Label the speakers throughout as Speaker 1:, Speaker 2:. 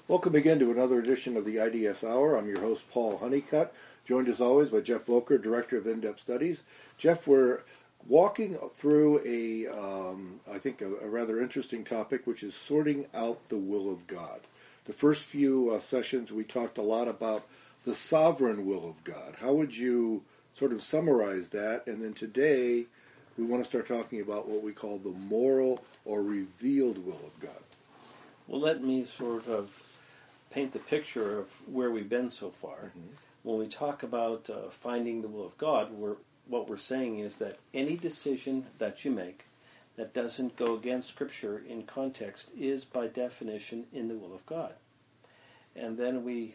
Speaker 1: Welcome again to another edition of the IDS Hour. I'm your host, Paul Honeycutt, joined as always by Jeff Volker, Director of In-Depth Studies. Jeff, we're walking through I think a rather interesting topic, which is sorting out the will of God. The first few sessions we talked a lot about the sovereign will of God. How would you sort of summarize that? And then today we want to start talking about what we call the moral or revealed will of God.
Speaker 2: Well, let me sort of paint the picture of where we've been so far. Mm-hmm. When we talk about finding the will of God, what we're saying is that any decision that you make that doesn't go against Scripture in context is, by definition, in the will of God. And then we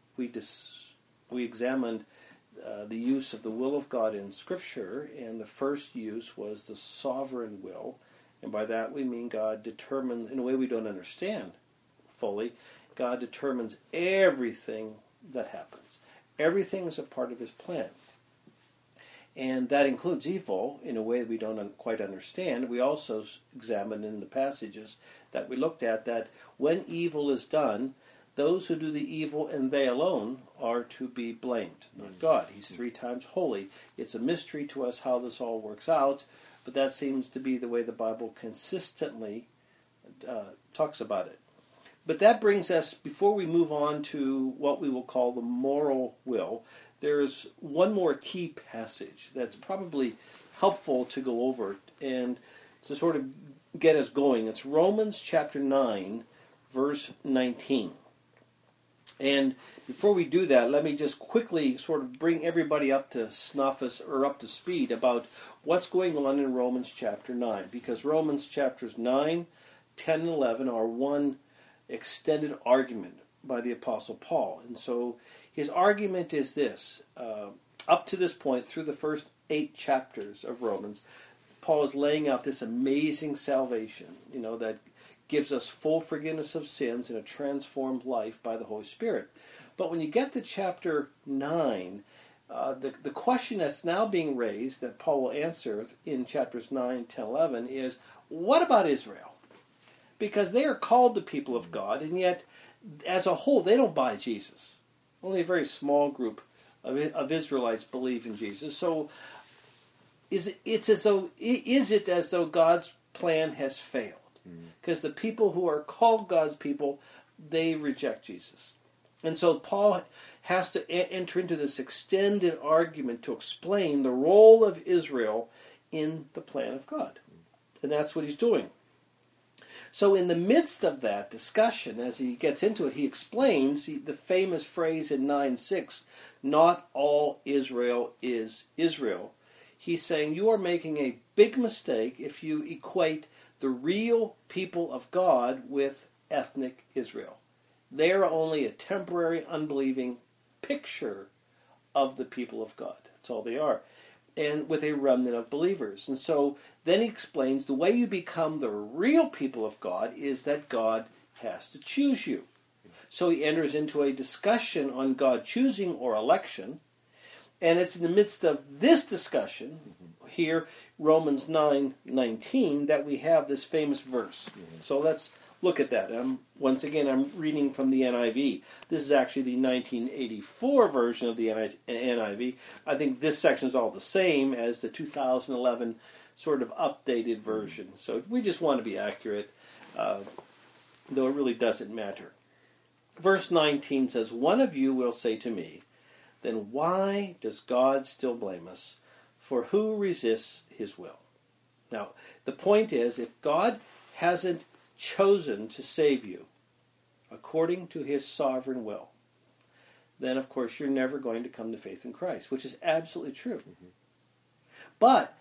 Speaker 2: examined the use of the will of God in Scripture, and the first use was the sovereign will. And by that we mean God determines, in a way we don't understand fully, God determines everything that happens. Everything is a part of His plan. And that includes evil in a way we don't quite understand. We also examined in the passages that we looked at that when evil is done, those who do the evil and they alone are to be blamed, not God. He's 3 times holy. It's a mystery to us how this all works out, but that seems to be the way the Bible consistently talks about it. But that brings us, before we move on to what we will call the moral will, there's one more key passage that's probably helpful to go over and to sort of get us going. It's Romans chapter 9, verse 19. And before we do that, let me just quickly sort of bring everybody up to snuff or up to speed about what's going on in Romans chapter 9. Because Romans chapters 9, 10, and 11 are one extended argument by the Apostle Paul. And so his argument is this. Up to this point, through the first 8 chapters of Romans, Paul is laying out this amazing salvation, that gives us full forgiveness of sins and a transformed life by the Holy Spirit. But when you get to chapter 9, the question that's now being raised that Paul will answer in chapters 9, 10, 11 is, what about Israel? Because they are called the people of God, and yet, as a whole, they don't buy Jesus. Only a very small group of Israelites believe in Jesus. So, is it as though God's plan has failed? Because the people who are called God's people, they reject Jesus. And so Paul has to enter into this extended argument to explain the role of Israel in the plan of God. And that's what he's doing. So in the midst of that discussion, as he gets into it, he explains the famous phrase in 9:6, not all Israel is Israel. He's saying you are making a big mistake if you equate the real people of God with ethnic Israel. They are only a temporary, unbelieving picture of the people of God. That's all they are. And with a remnant of believers. And so then he explains the way you become the real people of God is that God has to choose you. So he enters into a discussion on God choosing or election. And it's in the midst of this discussion, here, Romans 9:19, that we have this famous verse. So let's look at that. Once again, I'm reading from the NIV. This is actually the 1984 version of the NIV. I think this section is all the same as the 2011 sort of updated version. So we just want to be accurate, though it really doesn't matter. Verse 19 says, one of you will say to me, then why does God still blame us? For who resists His will? Now, the point is, if God hasn't chosen to save you according to His sovereign will, then of course you're never going to come to faith in Christ, which is absolutely true. But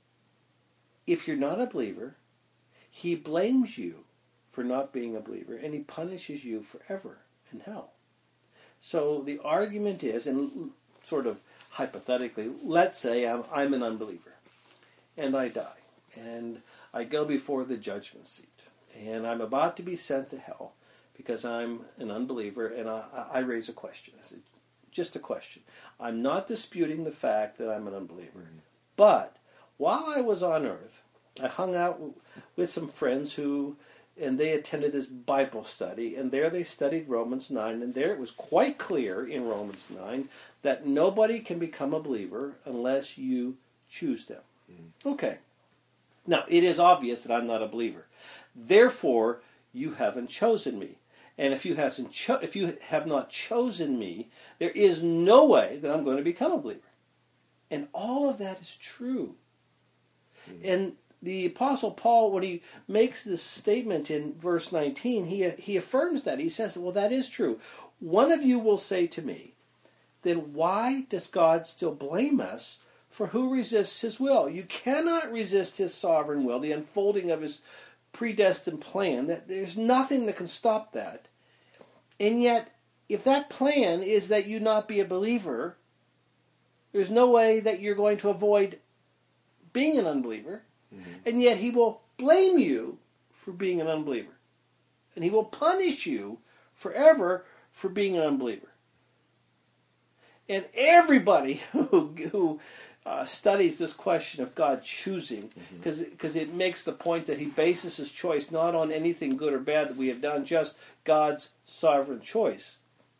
Speaker 2: if you're not a believer, He blames you for not being a believer, and He punishes you forever in hell. So the argument is, and sort of hypothetically, let's say I'm an unbeliever, and I die, and I go before the judgment seat, and I'm about to be sent to hell because I'm an unbeliever, and I raise a question. I say, just a question. I'm not disputing the fact that I'm an unbeliever, but while I was on earth, I hung out with some friends who and they attended this Bible study, and there they studied Romans 9, and there it was quite clear in Romans 9 that nobody can become a believer unless you choose them. Okay. Now, it is obvious that I'm not a believer. Therefore, you haven't chosen me. And if you have not chosen me, there is no way that I'm going to become a believer. And all of that is true. And the Apostle Paul, when he makes this statement in verse 19, he affirms that. He says, well, that is true. One of you will say to me, then why does God still blame us for who resists his will? You cannot resist his sovereign will, the unfolding of his predestined plan. There's nothing that can stop that. And yet, if that plan is that you not be a believer, there's no way that you're going to avoid being an unbeliever. And yet he will blame you for being an unbeliever. And he will punish you forever for being an unbeliever. And everybody who studies this question of God choosing, because it makes the point that he bases his choice not on anything good or bad that we have done, just God's sovereign choice.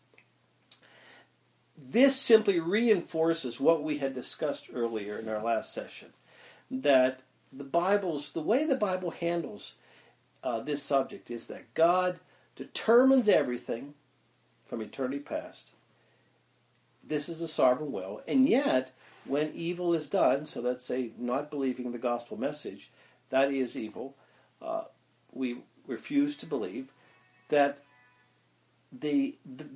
Speaker 2: This simply reinforces what we had discussed earlier in our last session, that the way the Bible handles this subject is that God determines everything from eternity past. This is the sovereign will, and yet when evil is done, so let's say not believing the gospel message, that is evil. We refuse to believe that the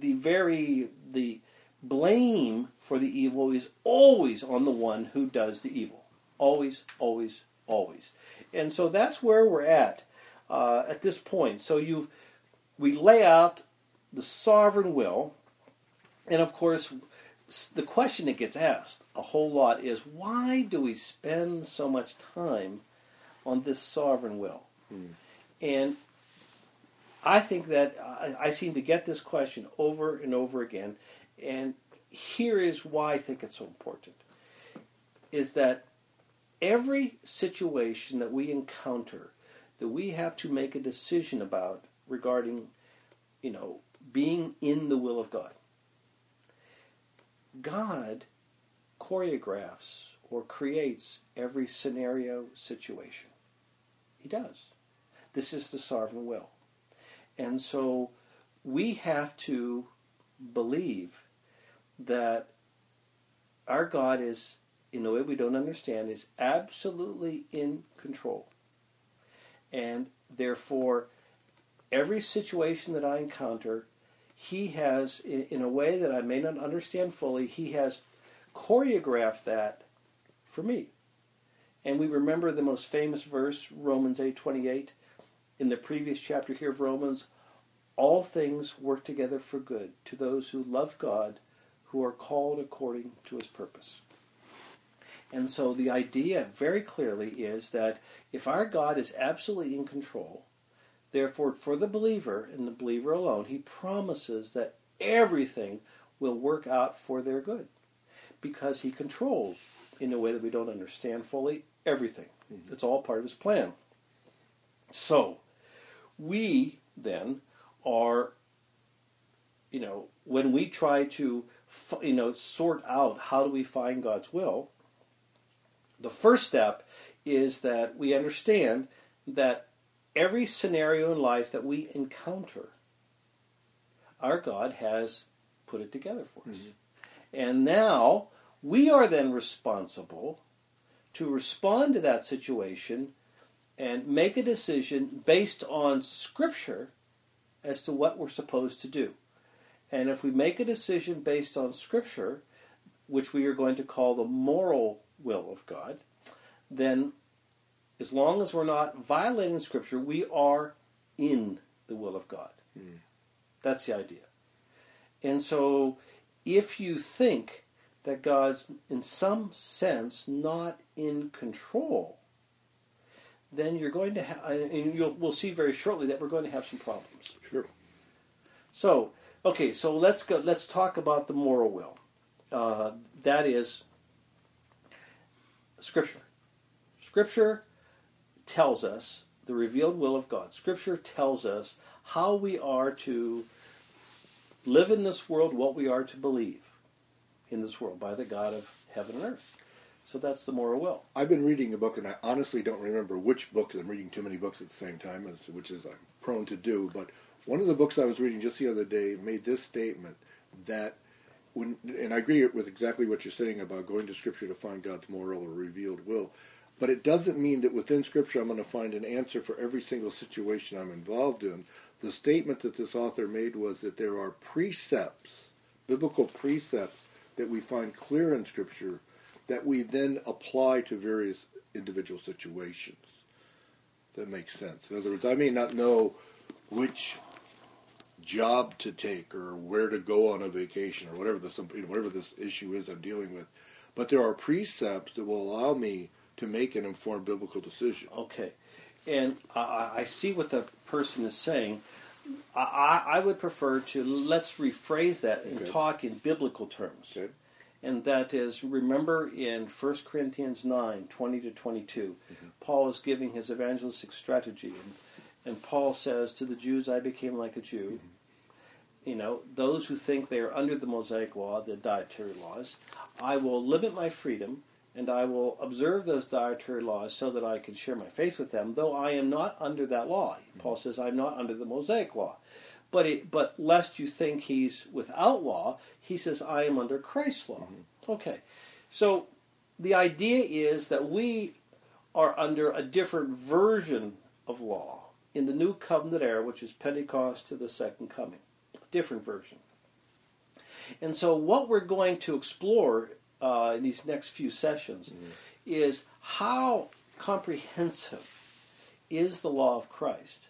Speaker 2: blame for the evil is always on the one who does the evil. Always, always, always. And so that's where we're at this point. So we lay out the sovereign will, and of course, the question that gets asked a whole lot is, why do we spend so much time on this sovereign will? And I think that I seem to get this question over and over again, and here is why I think it's so important, is that every situation that we encounter that we have to make a decision about regarding, being in the will of God, God choreographs or creates every scenario, situation. He does. This is the sovereign will. And so we have to believe that our God is, in a way we don't understand, is absolutely in control. And therefore, every situation that I encounter, he has, in a way that I may not understand fully, he has choreographed that for me. And we remember the most famous verse, Romans 8:28, in the previous chapter here of Romans, all things work together for good to those who love God, who are called according to his purpose. And so the idea very clearly is that if our God is absolutely in control, therefore, for the believer, and the believer alone, he promises that everything will work out for their good, because he controls, in a way that we don't understand fully, everything. It's all part of his plan. So, we then are, when we try to, sort out how do we find God's will, the first step is that we understand that every scenario in life that we encounter, our God has put it together for us. And now, we are then responsible to respond to that situation and make a decision based on Scripture as to what we're supposed to do. And if we make a decision based on Scripture, which we are going to call the moral will of God, then as long as we're not violating Scripture, we are in the will of God. That's the idea. And so, if you think that God's, in some sense, not in control, then you're going to have, and we'll see very shortly that we're going to have some problems.
Speaker 1: Sure.
Speaker 2: So, okay, so let's talk about the moral will. That is Scripture. Scripture tells us the revealed will of God. Scripture tells us how we are to live in this world, what we are to believe in this world by the God of heaven and earth. So that's the moral will.
Speaker 1: I've been reading a book, and I honestly don't remember which book. I'm reading too many books at the same time, which is I'm prone to do. But one of the books I was reading just the other day made this statement that and I agree with exactly what you're saying about going to Scripture to find God's moral or revealed will, but it doesn't mean that within Scripture I'm going to find an answer for every single situation I'm involved in. The statement that this author made was that there are precepts, biblical precepts, that we find clear in Scripture that we then apply to various individual situations. That makes sense. In other words, I may not know which job to take or where to go on a vacation or whatever this issue is I'm dealing with, but there are precepts that will allow me to make an informed biblical decision.
Speaker 2: Okay, and I see what the person is saying. I would prefer to, let's rephrase that and talk in biblical terms.
Speaker 1: Okay.
Speaker 2: And that is, remember in 1 Corinthians 9, 20 to 22, Paul is giving his evangelistic strategy. And Paul says, to the Jews I became like a Jew. You know, those who think they are under the Mosaic law, the dietary laws, I will limit my freedom, and I will observe those dietary laws so that I can share my faith with them, though I am not under that law. Paul says, I'm not under the Mosaic law. But lest you think he's without law, he says, I am under Christ's law. Okay. So the idea is that we are under a different version of law in the New Covenant era, which is Pentecost to the Second Coming. A different version. And so what we're going to explore in these next few sessions is how comprehensive is the law of Christ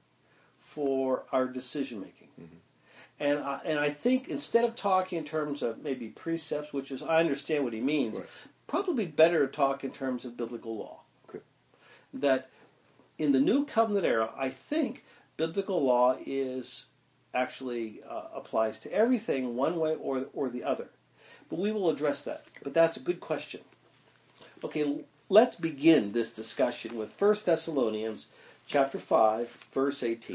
Speaker 2: for our decision making. And I think instead of talking in terms of maybe precepts, which is I understand what he means, probably better to talk in terms of biblical law.
Speaker 1: Okay.
Speaker 2: That in the New Covenant era, I think biblical law is actually applies to everything one way or the other. But we will address that. But that's a good question. Okay, let's begin this discussion with 1 Thessalonians chapter 5, verse 18.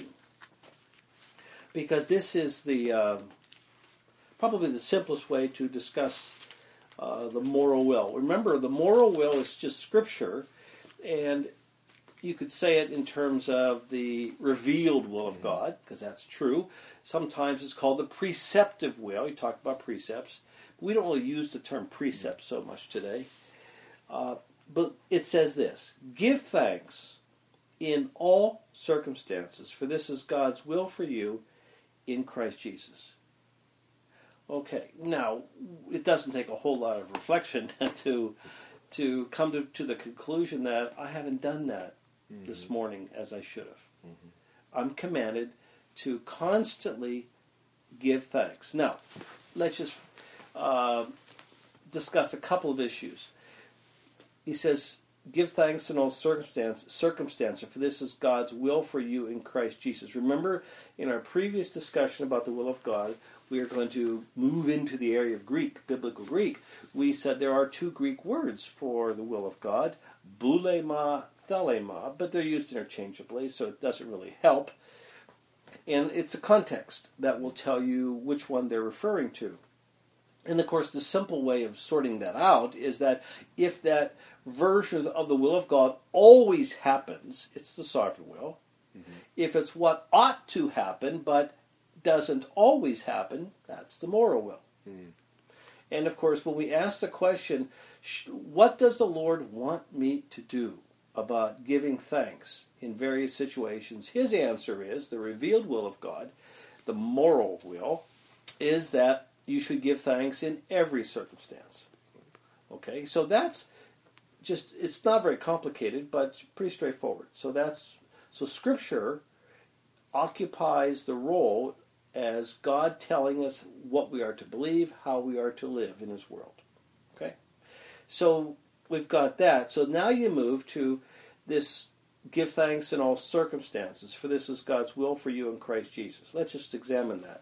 Speaker 2: Because this is the probably the simplest way to discuss the moral will. Remember, the moral will is just Scripture, and you could say it in terms of the revealed will of God, because that's true. Sometimes it's called the preceptive will. You talk about precepts. We don't really use the term precept so much today. But it says this, give thanks in all circumstances, for this is God's will for you in Christ Jesus. Okay, now, it doesn't take a whole lot of reflection to come to the conclusion that I haven't done that this morning as I should have. I'm commanded to constantly give thanks. Now, let's just discuss a couple of issues. He says, give thanks in all circumstances, for this is God's will for you in Christ Jesus. Remember, in our previous discussion about the will of God, we are going to move into the area of Greek, biblical Greek. We said there are two Greek words for the will of God, boulema, thelema, but they're used interchangeably, so it doesn't really help. And it's a context that will tell you which one they're referring to. And of course, the simple way of sorting that out is that if that version of the will of God always happens, it's the sovereign will. If it's what ought to happen but doesn't always happen, that's the moral will. And of course, when we ask the question, what does the Lord want me to do about giving thanks in various situations? His answer is, the revealed will of God, the moral will, is that you should give thanks in every circumstance. Okay, so that's just, it's not very complicated, but pretty straightforward. So Scripture occupies the role as God telling us what we are to believe, how we are to live in His world. Okay, so we've got that. So now you move to this, give thanks in all circumstances, for this is God's will for you in Christ Jesus. Let's just examine that.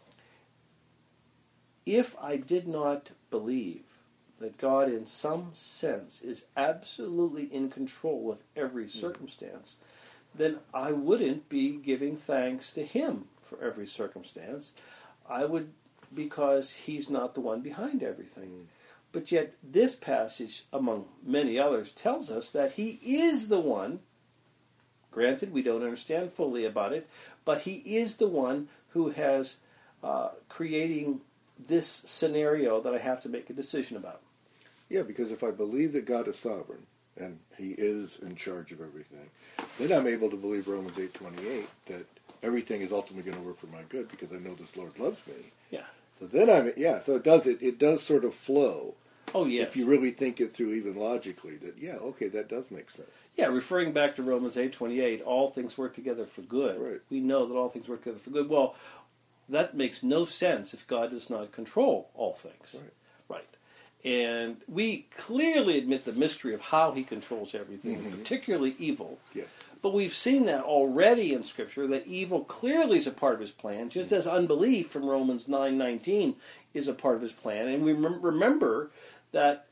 Speaker 2: If I did not believe that God in some sense is absolutely in control of every circumstance, then I wouldn't be giving thanks to him for every circumstance. I would, because he's not the one behind everything. But yet this passage, among many others, tells us that he is the one. Granted, we don't understand fully about it, but he is the one who has creating this scenario that I have to make a decision about.
Speaker 1: Yeah, because if I believe that God is sovereign and he is in charge of everything, then I'm able to believe Romans 8:28 that everything is ultimately going to work for my good because I know this Lord loves me.
Speaker 2: Yeah.
Speaker 1: So then so it does sort of flow.
Speaker 2: Oh, yes.
Speaker 1: If you really think it through even logically, that does make sense.
Speaker 2: Yeah, referring back to Romans 8:28, all things work together for good.
Speaker 1: Right.
Speaker 2: We know that all things work together for good. Well, that makes no sense if God does not control all things. Right. And we clearly admit the mystery of how he controls everything, particularly evil.
Speaker 1: Yes.
Speaker 2: But we've seen that already in Scripture, that evil clearly is a part of his plan, just as unbelief from Romans 9:19 is a part of his plan. And we remember that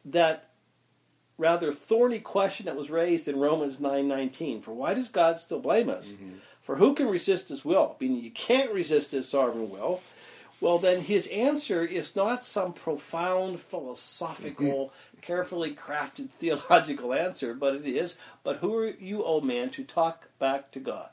Speaker 2: rather thorny question that was raised in Romans 9:19. For why does God still blame us? For who can resist his will? Meaning you can't resist his sovereign will. Well, then his answer is not some profound, philosophical, carefully crafted theological answer, but it is, but who are you, O man, to talk back to God?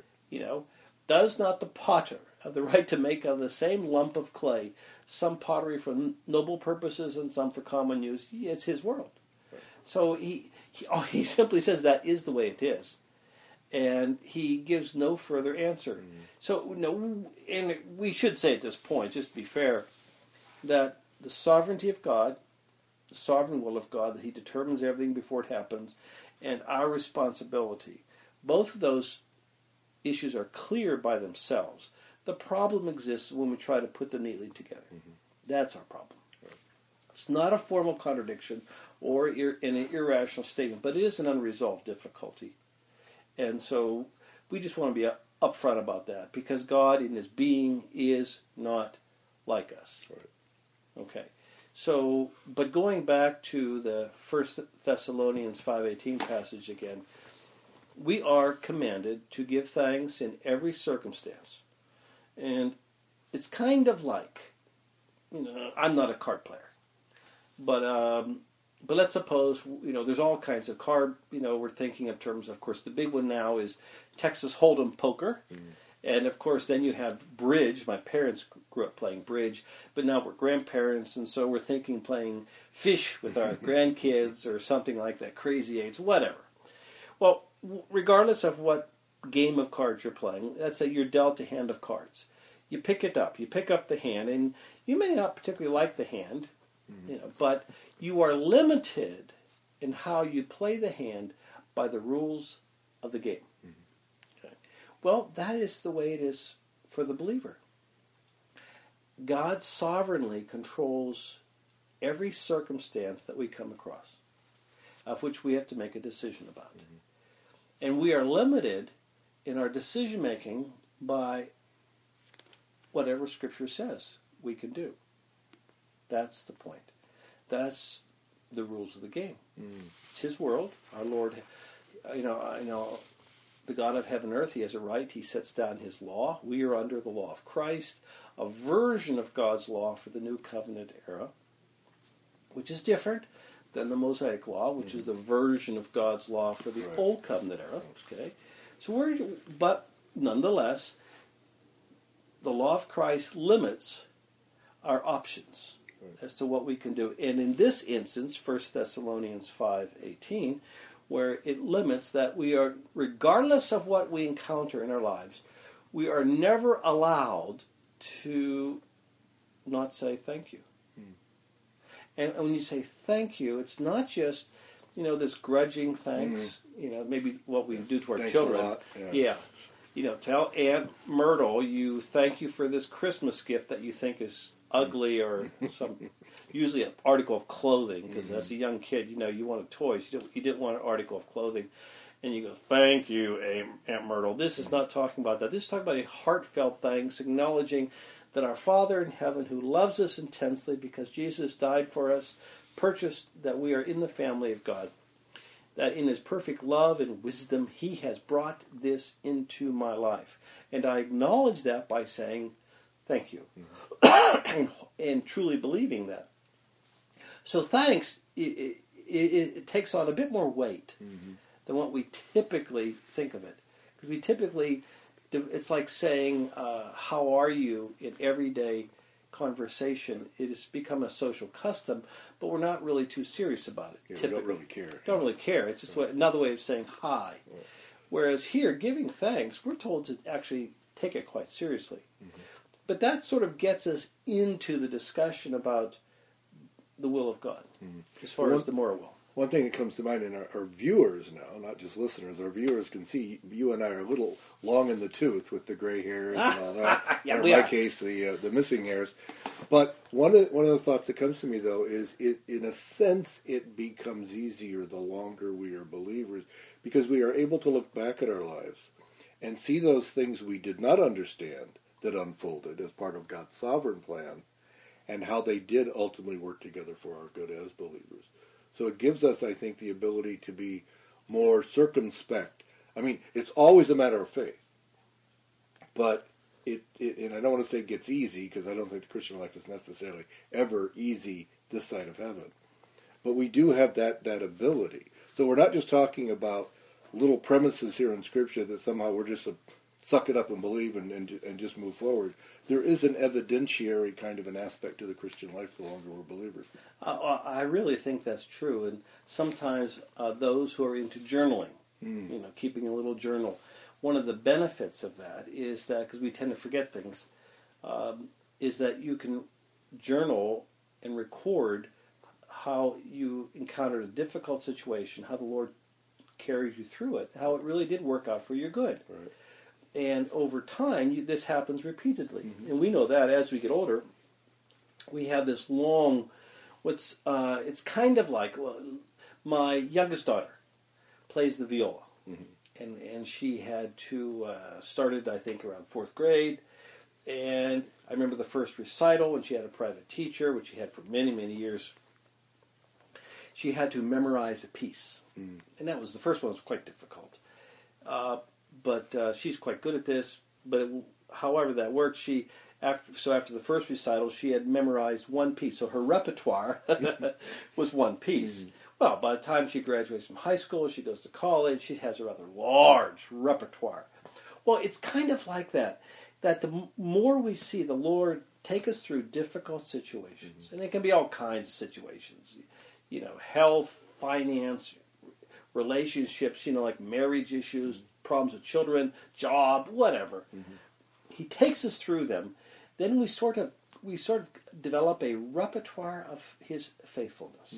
Speaker 2: Does not the potter have the right to make of the same lump of clay some pottery for noble purposes and some for common use? It's his world. So he simply says that is the way it is. And he gives no further answer. So, and we should say at this point, just to be fair, that the sovereignty of God, the sovereign will of God, that he determines everything before it happens, and our responsibility, both of those issues are clear by themselves. The problem exists when we try to put them neatly together. That's our problem. It's not a formal contradiction or an irrational statement, but it is an unresolved difficulty. And so we just want to be upfront about that, because God in his being is not like us. Okay. So, but going back to the 1 Thessalonians 5:18 passage again, we are commanded to give thanks in every circumstance. And it's kind of like, I'm not a card player, but let's suppose, there's all kinds of card, we're thinking of terms, of course, the big one now is Texas Hold'em poker. And, of course, then you have bridge. My parents grew up playing bridge, but now we're grandparents, and so we're thinking playing fish with our grandkids or something like that, Crazy Eights, whatever. Well, regardless of what game of cards you're playing, let's say you're dealt a hand of cards. You pick it up. You pick up the hand, and you may not particularly like the hand, but you are limited in how you play the hand by the rules of the game. Okay. Well, that is the way it is for the believer. God sovereignly controls every circumstance that we come across, of which we have to make a decision about. And we are limited in our decision-making by whatever Scripture says we can do. That's the point. That's the rules of the game. It's his world. Our Lord, I know the God of heaven and earth, he has a right. He sets down his law. We are under the law of Christ, a version of God's law for the New Covenant era, which is different than the Mosaic law, which is the version of God's law for the Old Covenant era. Okay, but nonetheless, the law of Christ limits our options as to what we can do. And in this instance, 1 Thessalonians 5:18, where it limits that we are, regardless of what we encounter in our lives, we are never allowed to not say thank you. And when you say thank you, it's not just, this grudging thanks, maybe what we do to our
Speaker 1: Thanks
Speaker 2: children.
Speaker 1: a lot.
Speaker 2: Yeah. Tell Aunt Myrtle you thank you for this Christmas gift that you think is ugly, or usually an article of clothing, because as a young kid, you wanted toys. You didn't want an article of clothing. And you go, thank you, Aunt Myrtle. This is not talking about that. This is talking about a heartfelt thanks, acknowledging that our Father in heaven, who loves us intensely because Jesus died for us, purchased that we are in the family of God. that in his perfect love and wisdom, he has brought this into my life. And I acknowledge that by saying, thank you, and truly believing that. So thanks, it takes on a bit more weight than what we typically think of it. Because we typically, it's like saying, how are you in everyday conversation. It has become a social custom, but we're not really too serious about it.
Speaker 1: Yeah,
Speaker 2: typically.
Speaker 1: we don't really care.
Speaker 2: Don't really care. It's just another way of saying hi. Right. Whereas here, giving thanks, we're told to actually take it quite seriously. But that sort of gets us into the discussion about the will of God, as far as the moral will.
Speaker 1: One thing that comes to mind, and our viewers now, not just listeners, our viewers can see you and I are a little long in the tooth with the gray hairs and all that.
Speaker 2: Yeah,
Speaker 1: or in my case, the missing hairs. But one of the thoughts that comes to me, though, is in a sense it becomes easier the longer we are believers, because we are able to look back at our lives and see those things we did not understand that unfolded as part of God's sovereign plan, and how they did ultimately work together for our good as believers. So it gives us, I think, the ability to be more circumspect. I mean, it's always a matter of faith. But it and I don't want to say it gets easy, because I don't think the Christian life is necessarily ever easy this side of heaven. But we do have that ability. So we're not just talking about little premises here in Scripture that somehow we're just suck it up and believe and just move forward. There is an evidentiary kind of an aspect to the Christian life the longer we're believers.
Speaker 2: I really think that's true. And sometimes those who are into journaling, keeping a little journal, one of the benefits of that is that, because we tend to forget things, is that you can journal and record how you encountered a difficult situation, how the Lord carried you through it, how it really did work out for your good.
Speaker 1: Right.
Speaker 2: And over time, this happens repeatedly. And we know that as we get older, we have this long, it's kind of like, my youngest daughter plays the viola. And she had to, started, I think, around 4th grade. And I remember the first recital when she had a private teacher, which she had for many, many years. She had to memorize a piece. And that was, the first one was quite difficult. But she's quite good at this. But however that worked, after the first recital, she had memorized one piece. So her repertoire was one piece. Well, by the time she graduates from high school, she goes to college, she has a rather large repertoire. Well, it's kind of like that the more we see the Lord take us through difficult situations, and it can be all kinds of situations, health, finance, relationships, like marriage issues, problems with children, job, whatever. He takes us through them. Then we sort of develop a repertoire of his faithfulness.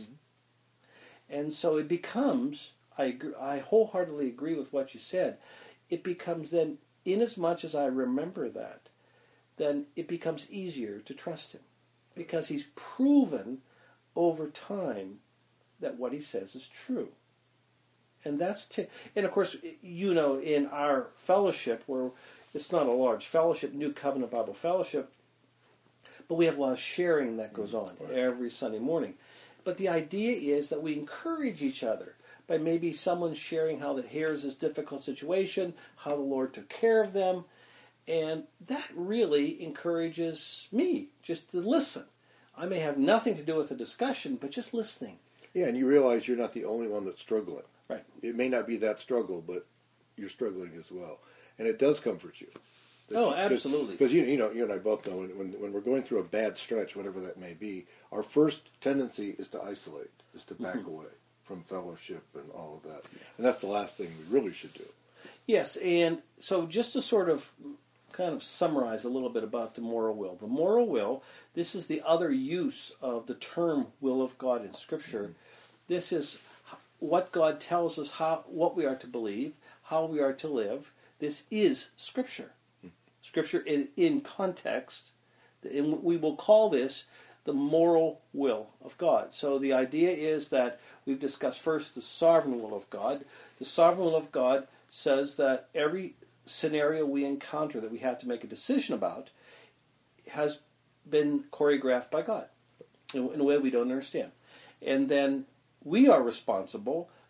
Speaker 2: And so it becomes, I wholeheartedly agree with what you said, it becomes then, inasmuch as I remember that, then it becomes easier to trust him. Because he's proven over time that what he says is true. And and of course, in our fellowship, where it's not a large fellowship, New Covenant Bible Fellowship, but we have a lot of sharing that goes on every Sunday morning. But the idea is that we encourage each other by maybe someone sharing how here's this difficult situation, how the Lord took care of them, and that really encourages me just to listen. I may have nothing to do with the discussion, but just listening.
Speaker 1: Yeah, and you realize you're not the only one that's struggling.
Speaker 2: Right.
Speaker 1: It may not be that struggle, but you're struggling as well. And it does comfort you.
Speaker 2: Absolutely.
Speaker 1: Because you and I both know when we're going through a bad stretch, whatever that may be, our first tendency is to isolate, is to back away from fellowship and all of that. And that's the last thing we really should do.
Speaker 2: Yes, and so just to sort of kind of summarize a little bit about the moral will. The moral will, this is the other use of the term will of God in Scripture. This is what God tells us, what we are to believe, how we are to live. This is Scripture. Scripture in context, and we will call this the moral will of God. So the idea is that we've discussed first the sovereign will of God. The sovereign will of God says that every scenario we encounter that we have to make a decision about has been choreographed by God in a way we don't understand. And then we are responsible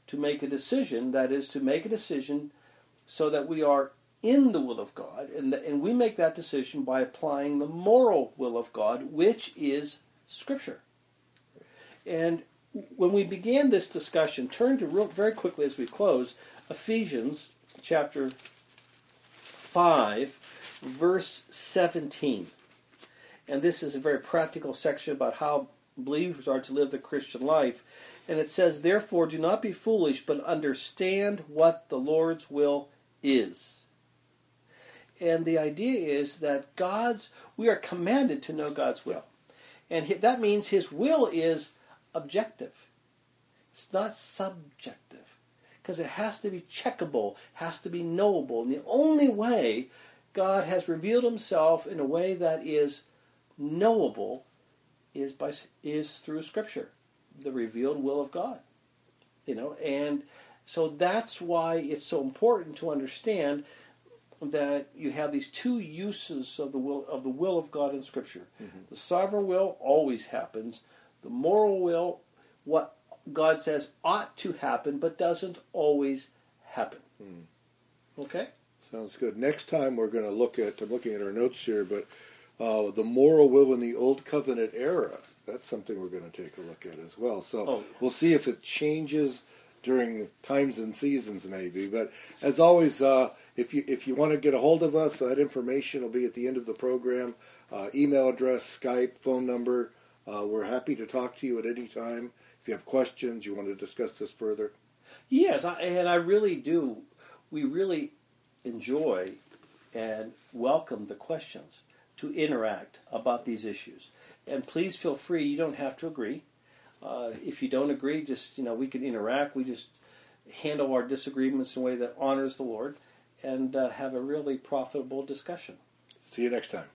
Speaker 2: to make a decision, that is, to make a decision so that we are in the will of God, and we make that decision by applying the moral will of God, which is Scripture. And when we began this discussion, turn to very quickly as we close, Ephesians chapter 5, verse 17. And this is a very practical section about how believers are to live the Christian life. And it says, "Therefore do not be foolish, but understand what the Lord's will is." And the idea is that we are commanded to know God's will. And that means His will is objective. It's not subjective. Because it has to be checkable, has to be knowable. And the only way God has revealed Himself in a way that is knowable is through Scripture, the revealed will of God. And so that's why it's so important to understand that you have these two uses of the will of God in Scripture. Mm-hmm. The sovereign will always happens. The moral will, what God says ought to happen, but doesn't always happen. Mm. Okay?
Speaker 1: Sounds good. Next time we're going to I'm looking at our notes here, but the moral will in the Old Covenant era, that's something we're going to take a look at as well. So We'll see if it changes during times and seasons maybe. But as always, if you want to get a hold of us, that information will be at the end of the program. Email address, Skype, phone number. We're happy to talk to you at any time. If you have questions, you want to discuss this further.
Speaker 2: Yes, and I really do. We really enjoy and welcome the questions to interact about these issues. And please feel free. You don't have to agree. If you don't agree, just we can interact. We just handle our disagreements in a way that honors the Lord and have a really profitable discussion.
Speaker 1: See you next time.